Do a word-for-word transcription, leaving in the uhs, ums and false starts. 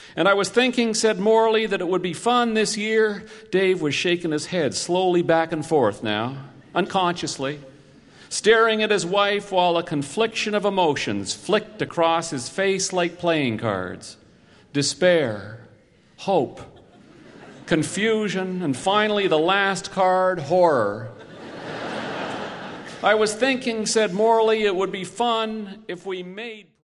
And I was thinking, said Morley, that it would be fun this year. Dave was shaking his head slowly back and forth now, unconsciously, staring at his wife while a confliction of emotions flicked across his face like playing cards. Despair, hope, confusion, and finally the last card, horror. I was thinking, said Morley, it would be fun if we made